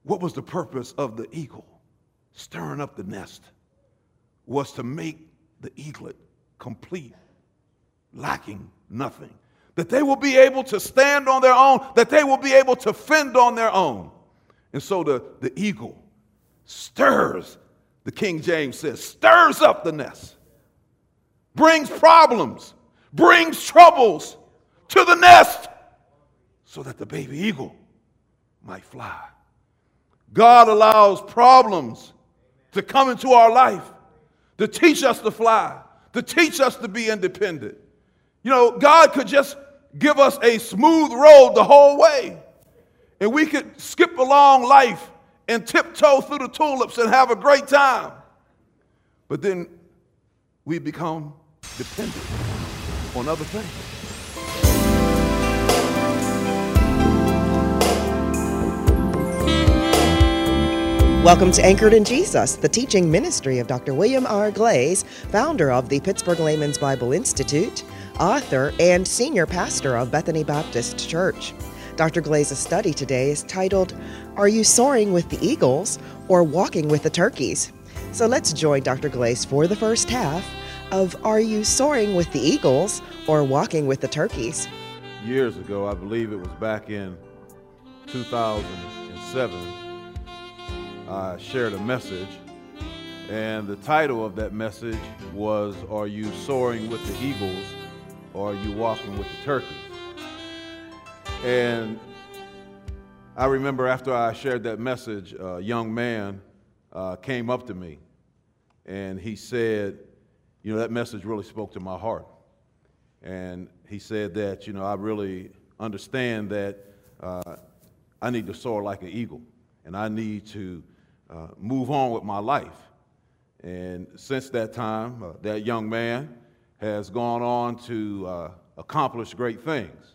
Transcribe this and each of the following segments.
what was the purpose of the eagle stirring up the nest? Was to make the eaglet complete, lacking nothing. That they will be able to stand on their own, that they will be able to fend on their own. And so the eagle stirs, the King James says, stirs up the nest, brings problems, brings troubles to the nest so that the baby eagle might fly. God allows problems to come into our life to teach us to fly, to teach us to be independent. You know, God could just give us a smooth road the whole way, and we could skip along life and tiptoe through the tulips and have a great time. But then we become dependent on other things. Welcome to Anchored in Jesus, the teaching ministry of Dr. William R. Glaze, founder of the Pittsburgh Layman's Bible Institute, author, and senior pastor of Bethany Baptist Church. Dr. Glaze's study today is titled, Are You Soaring with the Eagles or Walking with the Turkeys? So let's join Dr. Glaze for the first half of Are You Soaring with the Eagles or Walking with the Turkeys? Years ago, I believe it was back in 2007, I shared a message, and the title of that message was, Are you soaring with the eagles, or are you walking with the turkeys? And I remember after I shared that message, a young man came up to me, and he said, you know, that message really spoke to my heart. And he said that, you know, I really understand that I need to soar like an eagle, and I need to move on with my life. And since that time, that young man has gone on to accomplish great things.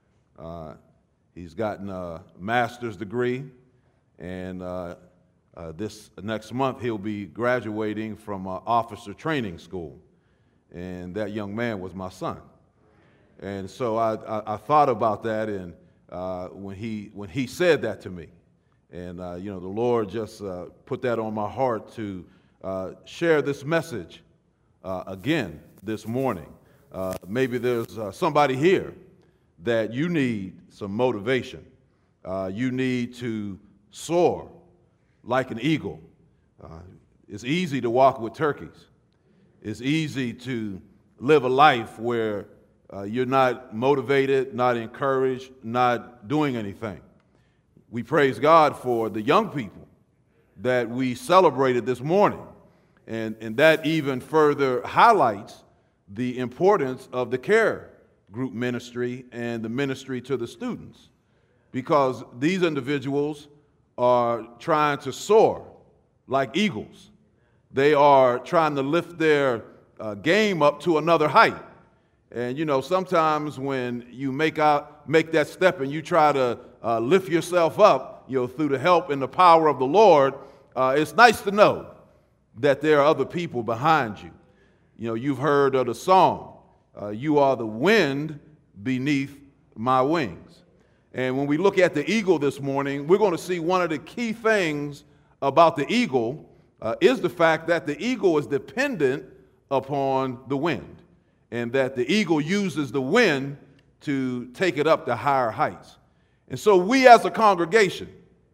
He's gotten a master's degree, and this next month he'll be graduating from officer training school. And that young man was my son. And so I thought about that, and when he said that to me. And, you know, the Lord just put that on my heart to share this message again this morning. Maybe there's somebody here that you need some motivation. You need to soar like an eagle. It's easy to walk with turkeys. It's easy to live a life where you're not motivated, not encouraged, not doing anything. We praise God for the young people that we celebrated this morning. And that even further highlights the importance of the care group ministry and the ministry to the students. Because these individuals are trying to soar like eagles. They are trying to lift their game up to another height. And, you know, sometimes when you make that step and you try to lift yourself up, you know, through the help and the power of the Lord, it's nice to know that there are other people behind you. You know, you've heard of the song, you are the wind beneath my wings. And when we look at the eagle this morning, we're going to see one of the key things about the eagle is the fact that the eagle is dependent upon the wind, and that the eagle uses the wind to take it up to higher heights. And so we as a congregation,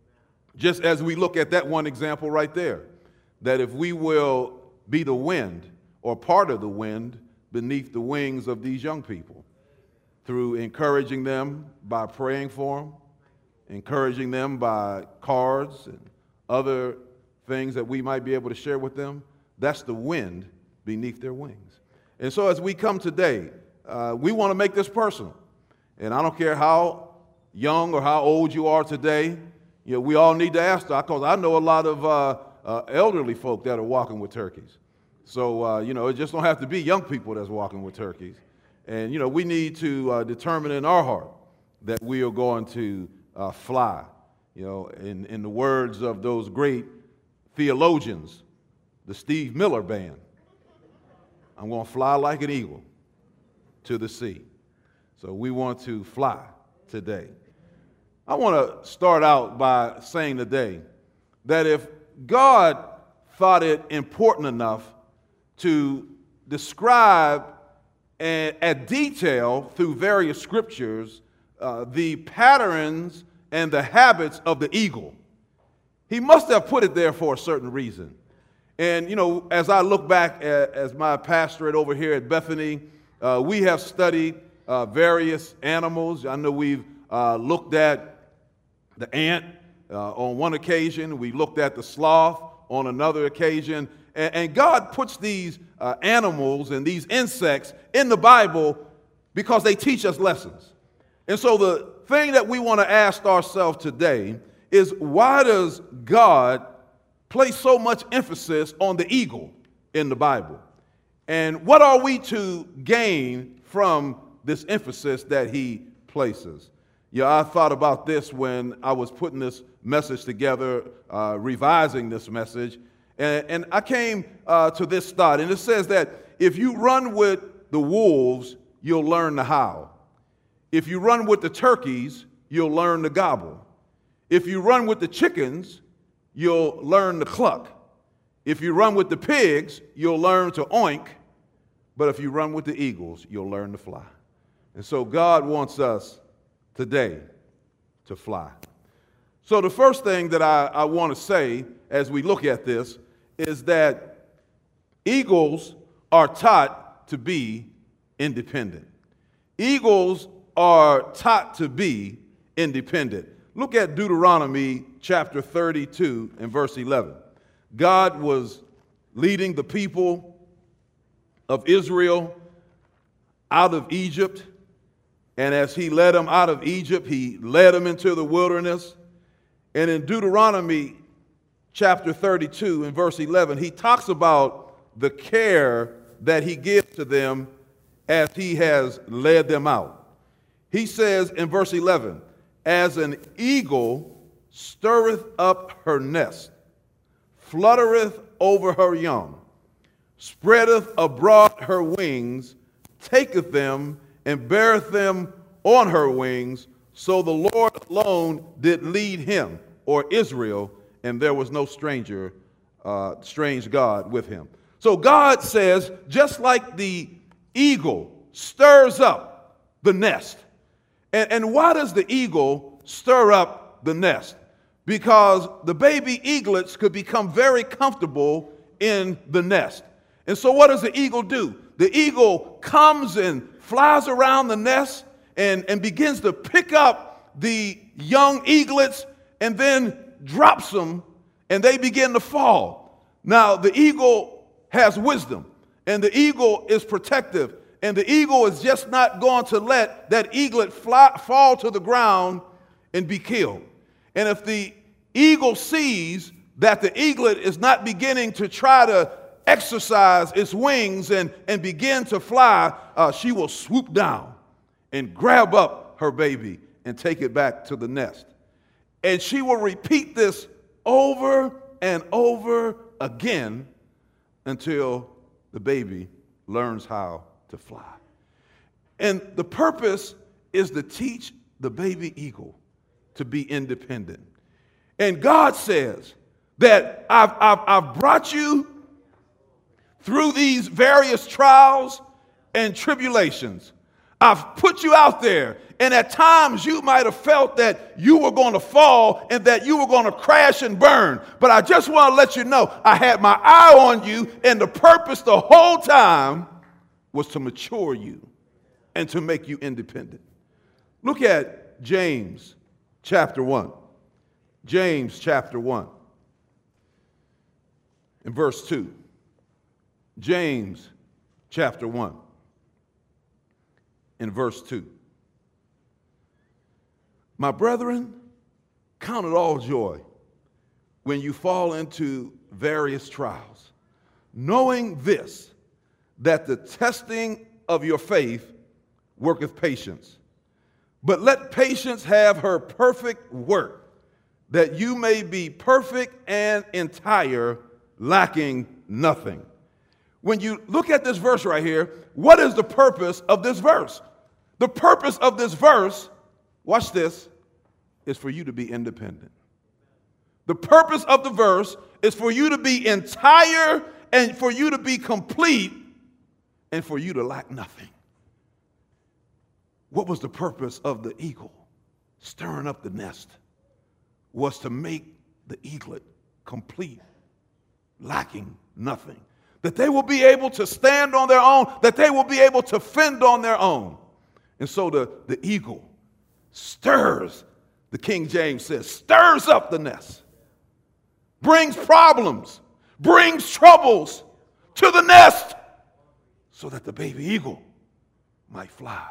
just as we look at that one example right there, that if we will be the wind or part of the wind beneath the wings of these young people, through encouraging them by praying for them, encouraging them by cards and other things that we might be able to share with them, that's the wind beneath their wings. And so as we come today, we want to make this personal. And I don't care how young or how old you are today, you know, we all need to ask that, because I know a lot of elderly folk that are walking with turkeys. So, you know, it just don't have to be young people that's walking with turkeys. And, you know, we need to determine in our heart that we are going to fly. You know, in the words of those great theologians, the Steve Miller Band, I'm going to fly like an eagle to the sea. So we want to fly today. I want to start out by saying today that if God thought it important enough to describe at detail through various scriptures the patterns and the habits of the eagle, he must have put it there for a certain reason. And, as I look back as my pastorate over here at Bethany, we have studied various animals. I know we've looked at the ant on one occasion. We looked at the sloth on another occasion. And God puts these animals and these insects in the Bible because they teach us lessons. And so the thing that we want to ask ourselves today is, why does God place so much emphasis on the eagle in the Bible? And what are we to gain from this emphasis that he places? I thought about this when I was putting this message together, revising this message, and I came to this thought, and it says that if you run with the wolves, you'll learn to howl. If you run with the turkeys, you'll learn to gobble. If you run with the chickens, you'll learn to cluck. If you run with the pigs, you'll learn to oink. But if you run with the eagles, you'll learn to fly. And so God wants us today to fly. So the first thing that I want to say as we look at this is that eagles are taught to be independent. Eagles are taught to be independent. Look at Deuteronomy chapter 32 and verse 11. God was leading the people of Israel out of Egypt. And as he led them out of Egypt, he led them into the wilderness. And in Deuteronomy chapter 32 and verse 11, he talks about the care that he gives to them as he has led them out. He says in verse 11, as an eagle stirreth up her nest, fluttereth over her young, spreadeth abroad her wings, taketh them, and beareth them on her wings. So the Lord alone did lead him, or Israel, and there was no strange God with him. So God says, just like the eagle stirs up the nest. And why does the eagle stir up the nest? Because the baby eaglets could become very comfortable in the nest. And so what does the eagle do? The eagle comes and flies around the nest and begins to pick up the young eaglets and then drops them, and they begin to fall. Now, the eagle has wisdom, and the eagle is protective, and the eagle is just not going to let that eaglet fall to the ground and be killed. And if the eagle sees that the eaglet is not beginning to try to exercise its wings and begin to fly, she will swoop down and grab up her baby and take it back to the nest. And she will repeat this over and over again until the baby learns how to fly. And the purpose is to teach the baby eagle to be independent. And God says that I've brought you through these various trials and tribulations. I've put you out there, and at times you might have felt that you were going to fall and that you were going to crash and burn. But I just want to let you know, I had my eye on you, and the purpose the whole time was to mature you and to make you independent. Look at James chapter 1. James chapter 1 and verse 2. James chapter 1 and verse 2. My brethren, count it all joy when you fall into various trials, knowing this, that the testing of your faith worketh patience. But let patience have her perfect work, that you may be perfect and entire, lacking nothing. When you look at this verse right here, what is the purpose of this verse? The purpose of this verse, watch this, is for you to be independent. The purpose of the verse is for you to be entire and for you to be complete and for you to lack nothing. What was the purpose of the eagle stirring up the nest? Was to make the eaglet complete, lacking nothing. That they will be able to stand on their own, that they will be able to fend on their own. And so the eagle stirs, the King James says, stirs up the nest, brings problems, brings troubles to the nest so that the baby eagle might fly.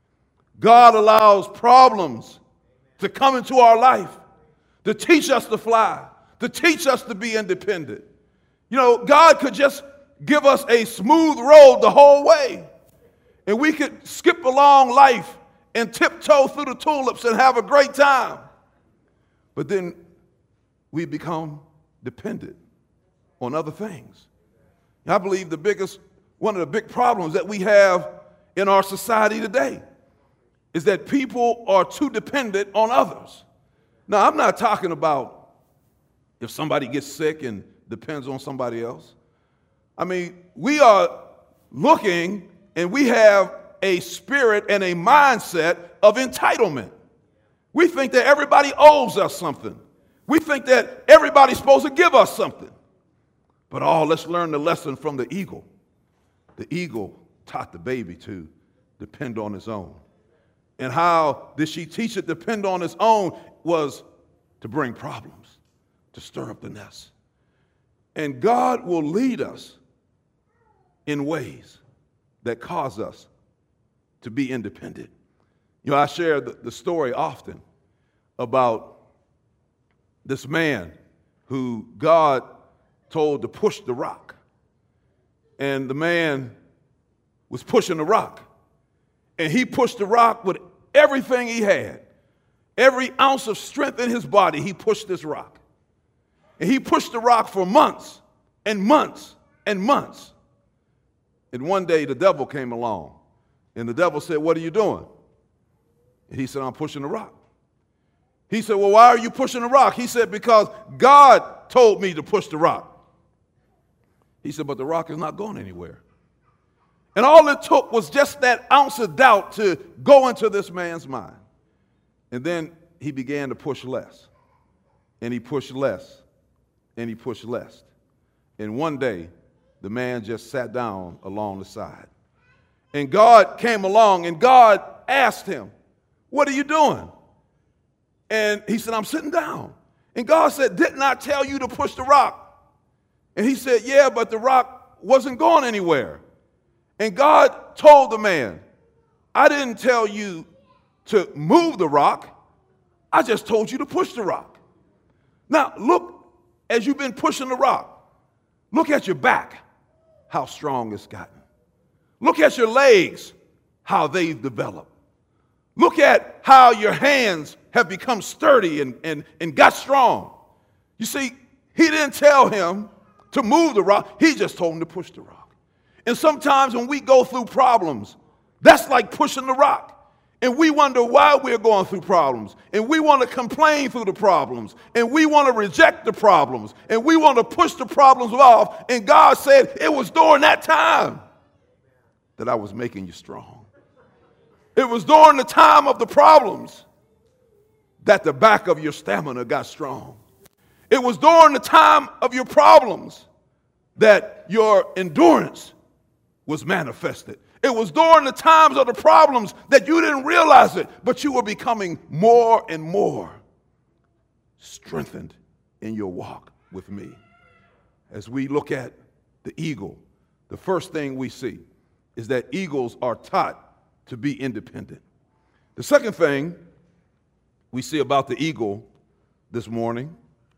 God allows problems to come into our life to teach us to fly, to teach us to be independent. You know, God could just give us a smooth road the whole way, and we could skip along life and tiptoe through the tulips and have a great time. But then we become dependent on other things. I believe one of the big problems that we have in our society today is that people are too dependent on others. Now, I'm not talking about if somebody gets sick and depends on somebody else. I mean, we are looking and we have a spirit and a mindset of entitlement. We think that everybody owes us something. We think that everybody's supposed to give us something. But let's learn the lesson from the eagle. The eagle taught the baby to depend on his own. And how did she teach it to depend on his own? Was to bring problems, to stir up the nest. And God will lead us in ways that cause us to be independent. You know, I share the story often about this man who God told to push the rock. And the man was pushing the rock. And he pushed the rock with everything he had. Every ounce of strength in his body, he pushed this rock. And he pushed the rock for months and months and months. And one day the devil came along. And the devil said, "What are you doing?" And he said, "I'm pushing the rock." He said, "Well, why are you pushing the rock?" He said, "Because God told me to push the rock." He said, "But the rock is not going anywhere." And all it took was just that ounce of doubt to go into this man's mind. And then he began to push less. And he pushed less. And he pushed less. And one day, the man just sat down along the side. And God came along and God asked him, "What are you doing?" And he said, "I'm sitting down." And God said, "Didn't I tell you to push the rock?" And he said, "Yeah, but the rock wasn't going anywhere." And God told the man, "I didn't tell you to move the rock. I just told you to push the rock." Now, look, as you've been pushing the rock, look at your back, how strong it's gotten. Look at your legs, how they've developed. Look at how your hands have become sturdy and got strong. You see, he didn't tell him to move the rock. He just told him to push the rock. And sometimes when we go through problems, that's like pushing the rock. And we wonder why we're going through problems. And we want to complain through the problems. And we want to reject the problems. And we want to push the problems off. And God said, it was during that time that I was making you strong. It was during the time of the problems that the back of your stamina got strong. It was during the time of your problems that your endurance was manifested. It was during the times of the problems that you didn't realize it, but you were becoming more and more strengthened in your walk with me. As we look at the eagle, the first thing we see is that eagles are taught to be independent. The second thing we see about the eagle this morning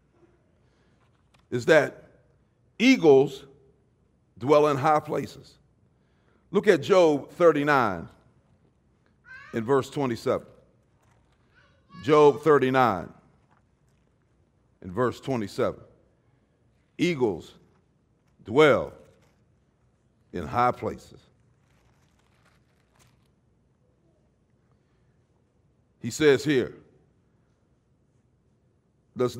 is that eagles dwell in high places. Look at Job 39 in verse 27. Job 39 in verse 27. Eagles dwell in high places. He says here, Does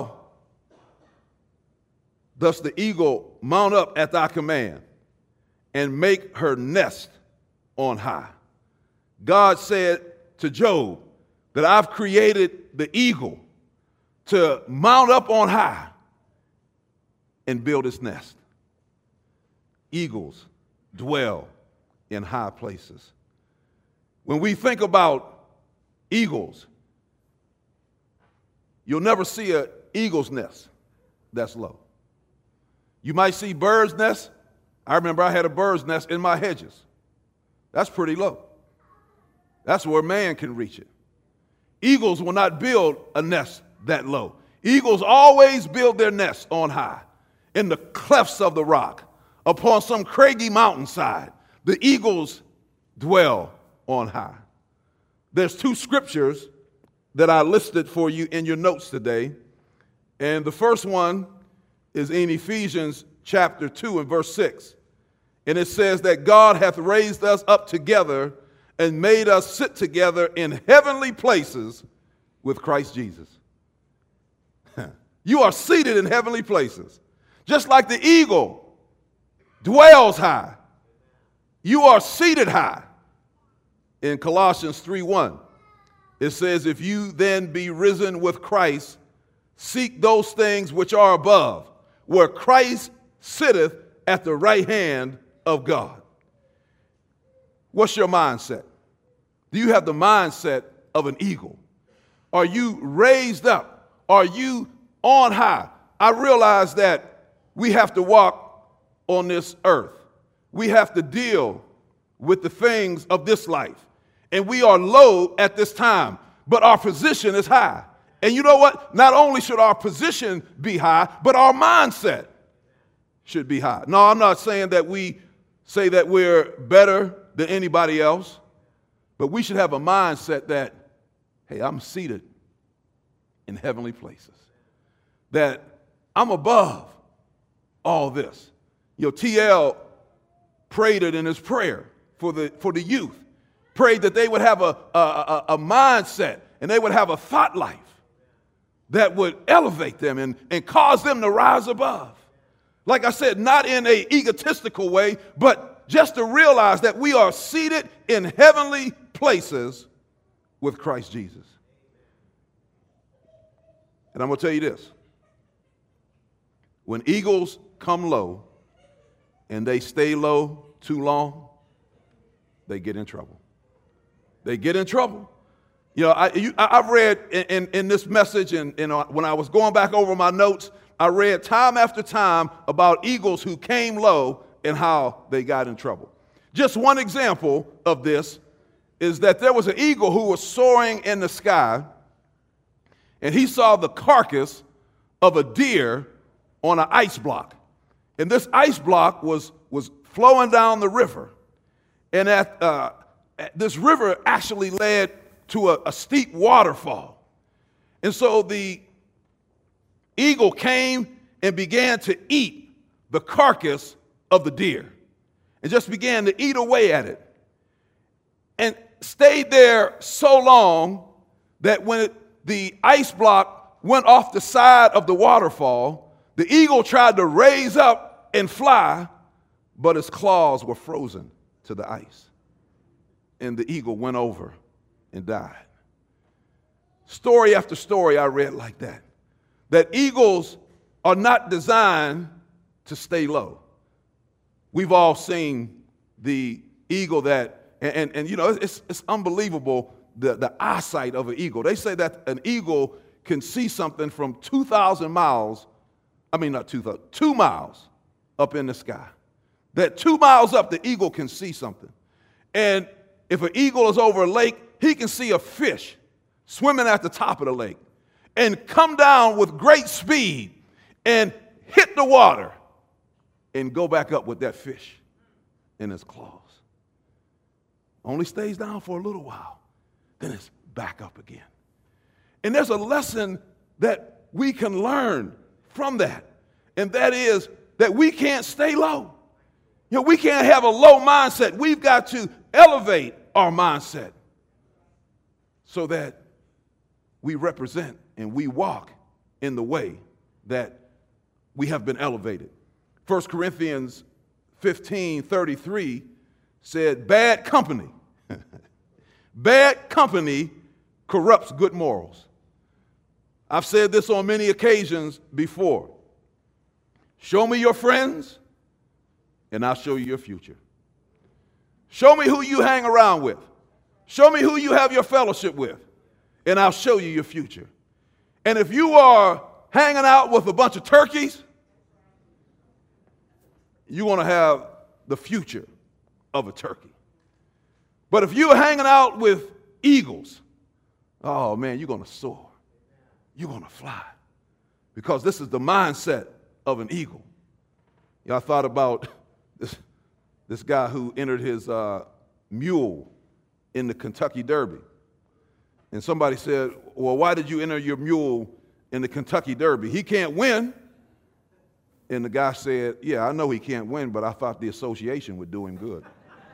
the eagle mount up at thy command and make her nest on high? God said to Job that I've created the eagle to mount up on high and build its nest. Eagles dwell in high places. When we think about eagles, you'll never see an eagle's nest that's low. You might see birds' nests. I remember I had a bird's nest in my hedges. That's pretty low. That's where man can reach it. Eagles will not build a nest that low. Eagles always build their nests on high, in the clefts of the rock, upon some craggy mountainside. The eagles dwell on high. There's two scriptures that I listed for you in your notes today. And the first one is in Ephesians chapter 2 and verse 6. And it says that God hath raised us up together and made us sit together in heavenly places with Christ Jesus. You are seated in heavenly places. Just like the eagle dwells high, you are seated high. In Colossians 3:1, it says, if you then be risen with Christ, seek those things which are above, where Christ sitteth at the right hand of God. What's your mindset? Do you have the mindset of an eagle? Are you raised up? Are you on high? I realize that we have to walk on this earth. We have to deal with the things of this life. And we are low at this time, but our position is high. And you know what? Not only should our position be high, but our mindset should be high. No, I'm not saying that we say that we're better than anybody else, but we should have a mindset that, hey, I'm seated in heavenly places, that I'm above all this. You know, TL prayed it in his prayer for the youth, prayed that they would have a mindset and they would have a thought life that would elevate them and cause them to rise above. Like I said, not in an egotistical way, but just to realize that we are seated in heavenly places with Christ Jesus. And I'm going to tell you this. When eagles come low and they stay low too long, they get in trouble. They get in trouble. You know, I've read in this message, and when I was going back over my notes, I read time after time about eagles who came low and how they got in trouble. Just one example of this is that there was an eagle who was soaring in the sky, and he saw the carcass of a deer on an ice block. And this ice block was flowing down the river. And this river actually led to a steep waterfall. And so the eagle came and began to eat the carcass of the deer and just began to eat away at it and stayed there so long that when the ice block went off the side of the waterfall, the eagle tried to raise up and fly, but its claws were frozen to the ice. And the eagle went over and died. Story after story I read like that. That eagles are not designed to stay low. We've all seen the eagle that, and you know, it's unbelievable the eyesight of an eagle. They say that an eagle can see something from 2,000 miles, I mean not 2,000, 2 miles up in the sky. That 2 miles up, the eagle can see something. And if an eagle is over a lake, he can see a fish swimming at the top of the lake and come down with great speed and hit the water and go back up with that fish in his claws. Only stays down for a little while, then it's back up again. And there's a lesson that we can learn from that, and that is that we can't stay low. You know, we can't have a low mindset. We've got to elevate our mindset so that we represent and we walk in the way that we have been elevated. 1 Corinthians 15:33 said, bad company, bad company corrupts good morals. I've said this on many occasions before. Show me your friends, and I'll show you your future. Show me who you hang around with. Show me who you have your fellowship with, and I'll show you your future. And if you are hanging out with a bunch of turkeys, you want to have the future of a turkey. But if you're hanging out with eagles, oh man, you're going to soar. You're going to fly. Because this is the mindset of an eagle. Y'all thought about this guy who entered his mule in the Kentucky Derby. And somebody said, well, why did you enter your mule in the Kentucky Derby? He can't win. And the guy said, yeah, I know he can't win, but I thought the association would do him good.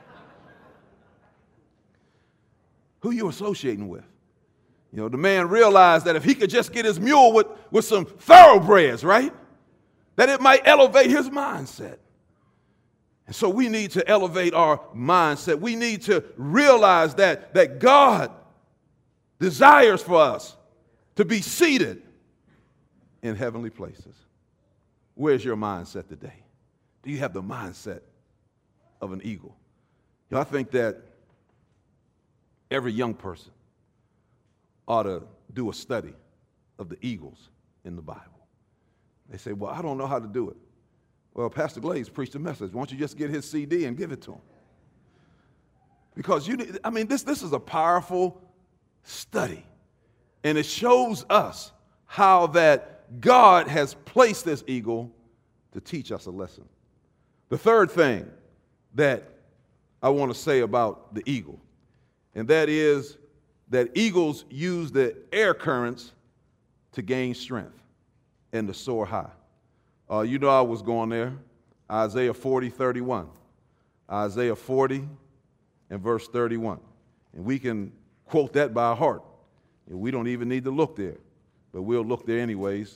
Who you associating with? You know, the man realized that if he could just get his mule with some thoroughbreds, right, that it might elevate his mindset. And so we need to elevate our mindset. We need to realize that God desires for us to be seated in heavenly places. Where's your mindset today? Do you have the mindset of an eagle? You know, I think that every young person ought to do a study of the eagles in the Bible. They say, well, I don't know how to do it. Well, Pastor Glaze preached a message. Why don't you just get his CD and give it to him? Because this is a powerful study. And it shows us how that God has placed this eagle to teach us a lesson. The third thing that I want to say about the eagle, and that is that eagles use the air currents to gain strength and to soar high. You know I was going there. Isaiah 40:31. Isaiah 40 and verse 31. And we can quote that by heart. And we don't even need to look there, but we'll look there anyways.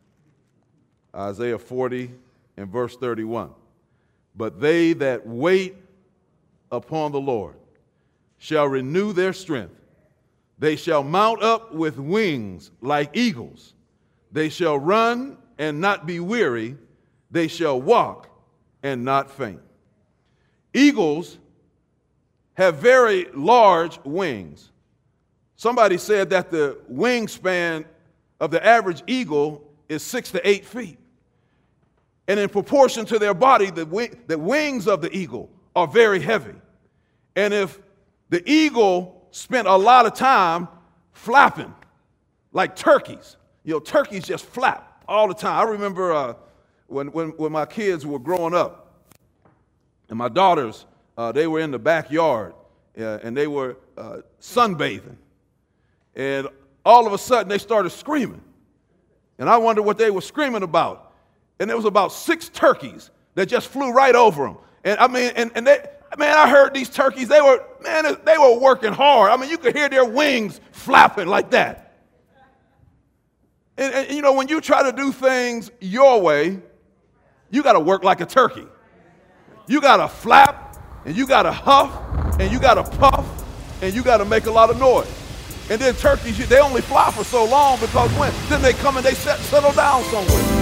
Isaiah 40 and verse 31. But they that wait upon the Lord shall renew their strength. They shall mount up with wings like eagles. They shall run and not be weary. They shall walk and not faint. Eagles have very large wings. Somebody said that the wingspan of the average eagle is 6 to 8 feet. And in proportion to their body, the wings of the eagle are very heavy. And if the eagle spent a lot of time flapping like turkeys, you know, turkeys just flap all the time. I remember when my kids were growing up, and my daughters, they were in the backyard, and they were sunbathing. And all of a sudden, they started screaming. And I wondered what they were screaming about. And there was about 6 turkeys that just flew right over them. And I mean, I heard these turkeys, they were working hard. I mean, you could hear their wings flapping like that. And you know, when you try to do things your way, you got to work like a turkey. You got to flap, and you got to huff, and you got to puff, and you got to make a lot of noise. And then turkeys, they only fly for so long because then they come and they settle down somewhere.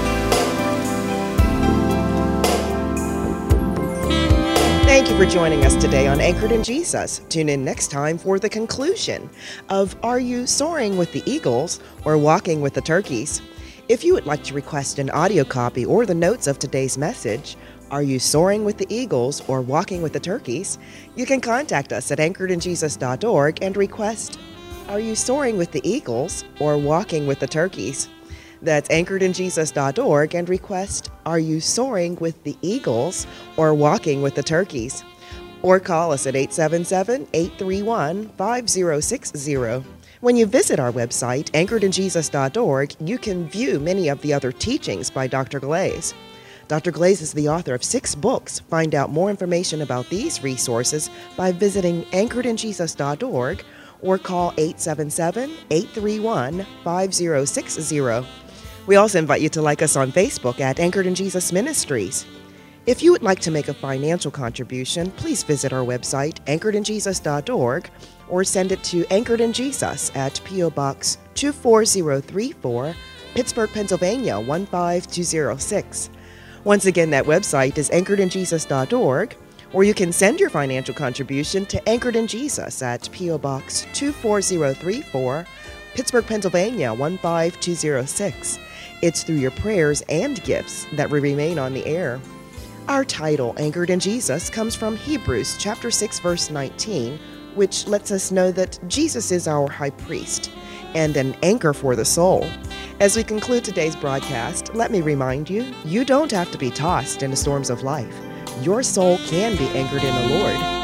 Thank you for joining us today on Anchored in Jesus. Tune in next time for the conclusion of Are You Soaring with the Eagles or Walking with the Turkeys? If you would like to request an audio copy or the notes of today's message, Are You Soaring with the Eagles or Walking with the Turkeys? You can contact us at anchoredinjesus.org and request Are You Soaring with the Eagles or Walking with the Turkeys? That's anchoredinjesus.org and request Are You Soaring with the Eagles or Walking with the Turkeys? Or call us at 877-831-5060. When you visit our website, anchoredinjesus.org, you can view many of the other teachings by Dr. Glaze. Dr. Glaze is the author of 6 books. Find out more information about these resources by visiting anchoredinjesus.org or call 877-831-5060. We also invite you to like us on Facebook at Anchored in Jesus Ministries. If you would like to make a financial contribution, please visit our website, anchoredinjesus.org, or send it to Anchored in Jesus at P.O. Box 24034, Pittsburgh, Pennsylvania 15206. Once again, that website is anchoredinjesus.org, or you can send your financial contribution to Anchored in Jesus at P.O. Box 24034, Pittsburgh, Pennsylvania 15206. It's through your prayers and gifts that we remain on the air. Our title, Anchored in Jesus, comes from Hebrews chapter 6, verse 19, which lets us know that Jesus is our high priest and an anchor for the soul. As we conclude today's broadcast, let me remind you, you don't have to be tossed in the storms of life. Your soul can be anchored in the Lord.